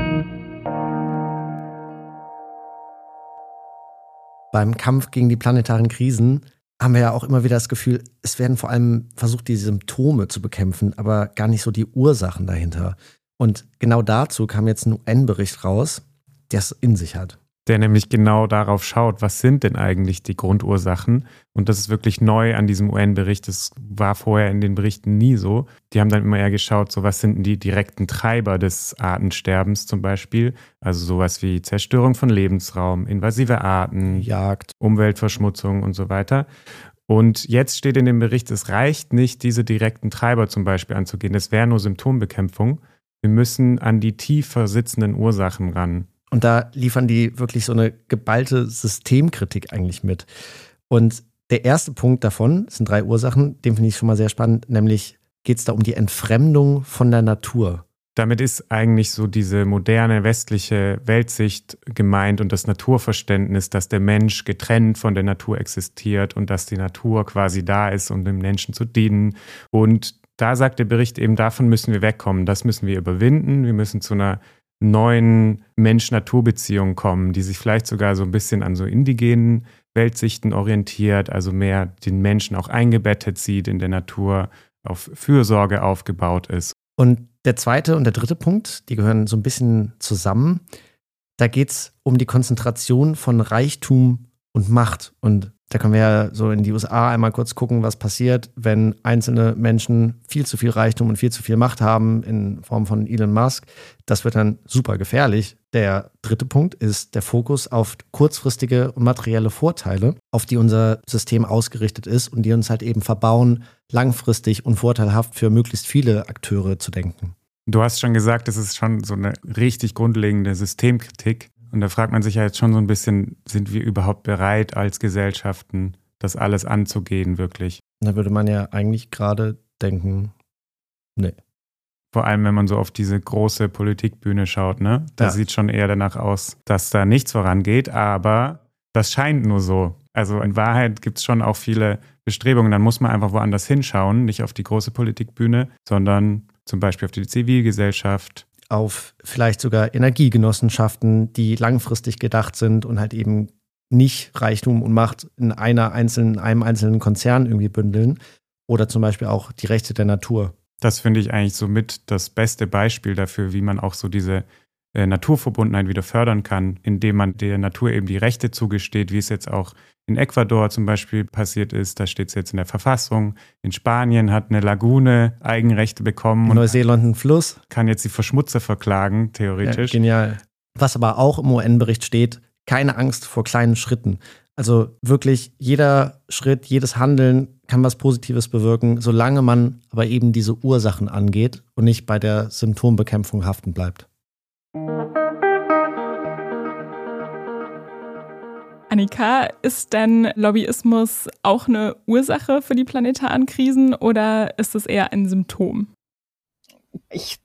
D: Beim Kampf gegen die planetaren Krisen haben wir ja auch immer wieder das Gefühl, es werden vor allem versucht, die Symptome zu bekämpfen, aber gar nicht so die Ursachen dahinter. Und genau dazu kam jetzt ein U N-Bericht raus, der es in sich hat.
E: Der nämlich genau darauf schaut, was sind denn eigentlich die Grundursachen? Und das ist wirklich neu an diesem U N-Bericht. Das war vorher in den Berichten nie so. Die haben dann immer eher geschaut, so was sind denn die direkten Treiber des Artensterbens zum Beispiel? Also sowas wie Zerstörung von Lebensraum, invasive Arten,
D: Jagd,
E: Umweltverschmutzung und so weiter. Und jetzt steht in dem Bericht, es reicht nicht, diese direkten Treiber zum Beispiel anzugehen. Das wäre nur Symptombekämpfung. Wir müssen an die tiefer sitzenden Ursachen ran.
D: Und da liefern die wirklich so eine geballte Systemkritik eigentlich mit. Und der erste Punkt davon, das sind drei Ursachen, den finde ich schon mal sehr spannend, nämlich geht es da um die Entfremdung von der Natur.
E: Damit ist eigentlich so diese moderne westliche Weltsicht gemeint und das Naturverständnis, dass der Mensch getrennt von der Natur existiert und dass die Natur quasi da ist, um dem Menschen zu dienen. Und da sagt der Bericht eben, davon müssen wir wegkommen, das müssen wir überwinden, wir müssen zu einer neuen Mensch-Natur-Beziehungen kommen, die sich vielleicht sogar so ein bisschen an so indigenen Weltsichten orientiert, also mehr den Menschen auch eingebettet sieht in der Natur, auf Fürsorge aufgebaut ist.
D: Und der zweite und der dritte Punkt, die gehören so ein bisschen zusammen. Da geht es um die Konzentration von Reichtum und Macht. Und da können wir ja so in die U S A einmal kurz gucken, was passiert, wenn einzelne Menschen viel zu viel Reichtum und viel zu viel Macht haben in Form von Elon Musk. Das wird dann super gefährlich. Der dritte Punkt ist der Fokus auf kurzfristige und materielle Vorteile, auf die unser System ausgerichtet ist und die uns halt eben verbauen, langfristig und vorteilhaft für möglichst viele Akteure zu denken.
E: Du hast schon gesagt, es ist schon so eine richtig grundlegende Systemkritik. Und da fragt man sich ja jetzt schon so ein bisschen, sind wir überhaupt bereit als Gesellschaften, das alles anzugehen wirklich?
D: Da würde man ja eigentlich gerade denken, nee.
E: Vor allem, wenn man so auf diese große Politikbühne schaut, ne? Da
D: ja.
E: sieht schon eher danach aus, dass da nichts vorangeht, aber das scheint nur so. Also in Wahrheit gibt es schon auch viele Bestrebungen. Dann muss man einfach woanders hinschauen, nicht auf die große Politikbühne, sondern zum Beispiel auf die Zivilgesellschaft.
D: Auf vielleicht sogar Energiegenossenschaften, die langfristig gedacht sind und halt eben nicht Reichtum und Macht in einer einzelnen, einem einzelnen Konzern irgendwie bündeln. Oder zum Beispiel auch die Rechte der Natur.
E: Das finde ich eigentlich so mit das beste Beispiel dafür, wie man auch so diese äh, Naturverbundenheit wieder fördern kann, indem man der Natur eben die Rechte zugesteht, wie es jetzt auch in Ecuador zum Beispiel passiert ist. Da steht es jetzt in der Verfassung. In Spanien hat eine Lagune Eigenrechte bekommen.
D: In Neuseeland ein Fluss.
E: Kann jetzt die Verschmutzer verklagen, theoretisch.
D: Ja, genial. Was aber auch im U N-Bericht steht, keine Angst vor kleinen Schritten. Also wirklich jeder Schritt, jedes Handeln kann was Positives bewirken, solange man aber eben diese Ursachen angeht und nicht bei der Symptombekämpfung haften bleibt.
B: Annika, ist denn Lobbyismus auch eine Ursache für die planetaren Krisen oder ist es eher ein Symptom?
A: Ich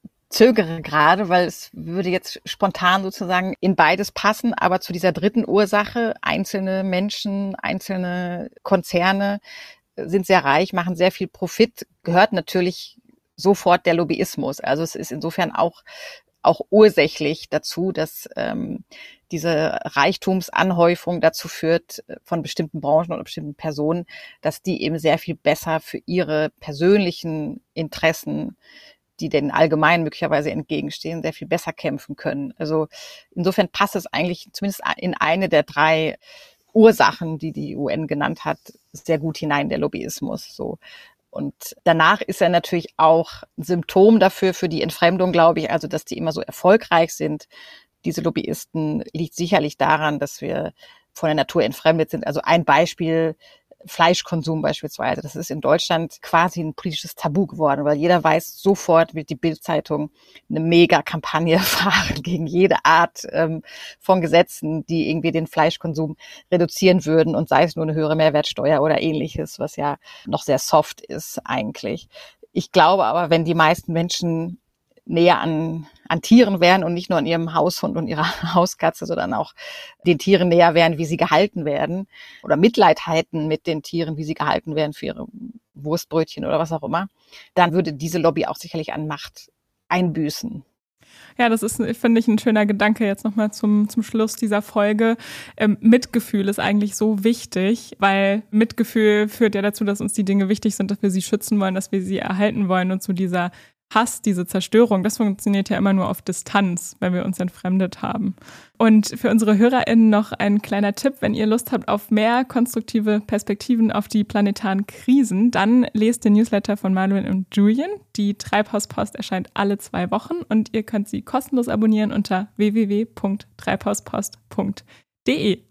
A: zögere gerade, weil es würde jetzt spontan sozusagen in beides passen, aber zu dieser dritten Ursache, einzelne Menschen, einzelne Konzerne sind sehr reich, machen sehr viel Profit, gehört natürlich sofort der Lobbyismus. Also es ist insofern auch auch ursächlich dazu, dass ähm, diese Reichtumsanhäufung dazu führt von bestimmten Branchen oder bestimmten Personen, dass die eben sehr viel besser für ihre persönlichen Interessen, die den allgemein möglicherweise entgegenstehen, sehr viel besser kämpfen können. Also insofern passt es eigentlich zumindest in eine der drei Ursachen, die die U N genannt hat, sehr gut hinein, der Lobbyismus. So. Und danach ist er natürlich auch ein Symptom dafür, für die Entfremdung, glaube ich, also dass die immer so erfolgreich sind. Diese Lobbyisten liegt sicherlich daran, dass wir von der Natur entfremdet sind. Also ein Beispiel, Fleischkonsum beispielsweise. Das ist in Deutschland quasi ein politisches Tabu geworden, weil jeder weiß, sofort wird die Bild-Zeitung eine Mega-Kampagne fahren gegen jede Art ähm, von Gesetzen, die irgendwie den Fleischkonsum reduzieren würden und sei es nur eine höhere Mehrwertsteuer oder ähnliches, was ja noch sehr soft ist eigentlich. Ich glaube aber, wenn die meisten Menschen näher an, an Tieren wären und nicht nur an ihrem Haushund und ihrer Hauskatze, sondern auch den Tieren näher wären, wie sie gehalten werden oder Mitleid hätten mit den Tieren, wie sie gehalten werden für ihre Wurstbrötchen oder was auch immer, dann würde diese Lobby auch sicherlich an Macht einbüßen.
B: Ja, das ist, finde ich, ein schöner Gedanke jetzt nochmal zum, zum Schluss dieser Folge. Ähm, Mitgefühl ist eigentlich so wichtig, weil Mitgefühl führt ja dazu, dass uns die Dinge wichtig sind, dass wir sie schützen wollen, dass wir sie erhalten wollen und zu dieser Hass, diese Zerstörung, das funktioniert ja immer nur auf Distanz, wenn wir uns entfremdet haben. Und für unsere HörerInnen noch ein kleiner Tipp, wenn ihr Lust habt auf mehr konstruktive Perspektiven auf die planetaren Krisen, dann lest den Newsletter von Manuel und Julian. Die Treibhauspost erscheint alle zwei Wochen und ihr könnt sie kostenlos abonnieren unter w w w punkt treibhauspost punkt d e.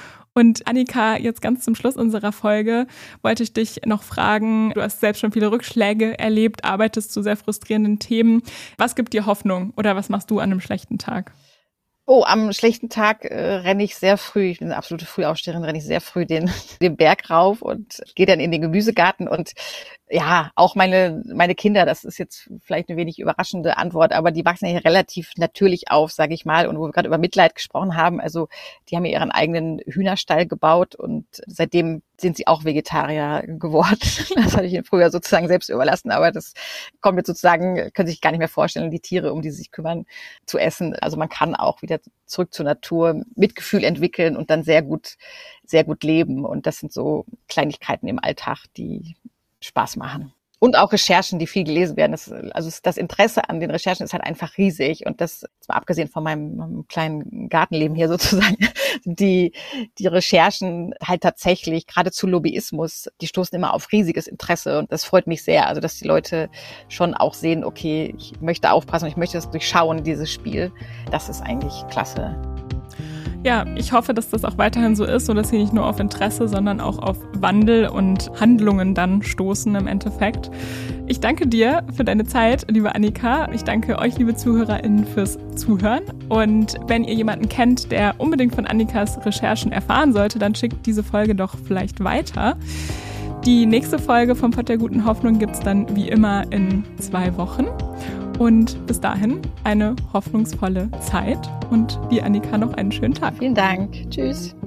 B: Und Annika, jetzt ganz zum Schluss unserer Folge wollte ich dich noch fragen, du hast selbst schon viele Rückschläge erlebt, arbeitest zu sehr frustrierenden Themen. Was gibt dir Hoffnung oder was machst du an einem schlechten Tag?
A: Oh, am schlechten Tag äh, renne ich sehr früh, ich bin eine absolute Frühaufsteherin, renne ich sehr früh den, den Berg rauf und gehe dann in den Gemüsegarten und ja, auch meine meine Kinder, das ist jetzt vielleicht eine wenig überraschende Antwort, aber die wachsen ja relativ natürlich auf, sage ich mal. Und wo wir gerade über Mitleid gesprochen haben, also die haben ja ihren eigenen Hühnerstall gebaut und seitdem sind sie auch Vegetarier geworden. Das hatte ich ihnen früher sozusagen selbst überlassen, aber das kommt jetzt sozusagen, können sich gar nicht mehr vorstellen, die Tiere, um die sie sich kümmern, zu essen. Also man kann auch wieder zurück zur Natur Mitgefühl entwickeln und dann sehr gut, sehr gut leben. Und das sind so Kleinigkeiten im Alltag, die Spaß machen. Und auch Recherchen, die viel gelesen werden. Das, also das Interesse an den Recherchen ist halt einfach riesig. Und das, zwar abgesehen von meinem, meinem kleinen Gartenleben hier sozusagen, die, die Recherchen halt tatsächlich, gerade zu Lobbyismus, die stoßen immer auf riesiges Interesse. Und das freut mich sehr. Also, dass die Leute schon auch sehen, okay, ich möchte aufpassen und ich möchte das durchschauen, dieses Spiel. Das ist eigentlich klasse.
B: Ja, ich hoffe, dass das auch weiterhin so ist, sodass sie nicht nur auf Interesse, sondern auch auf Wandel und Handlungen dann stoßen im Endeffekt. Ich danke dir für deine Zeit, liebe Annika. Ich danke euch, liebe ZuhörerInnen, fürs Zuhören. Und wenn ihr jemanden kennt, der unbedingt von Annikas Recherchen erfahren sollte, dann schickt diese Folge doch vielleicht weiter. Die nächste Folge vom Pod der guten Hoffnung gibt's dann wie immer in zwei Wochen. Und bis dahin eine hoffnungsvolle Zeit und dir, Annika, noch einen schönen Tag.
A: Vielen Dank. Tschüss.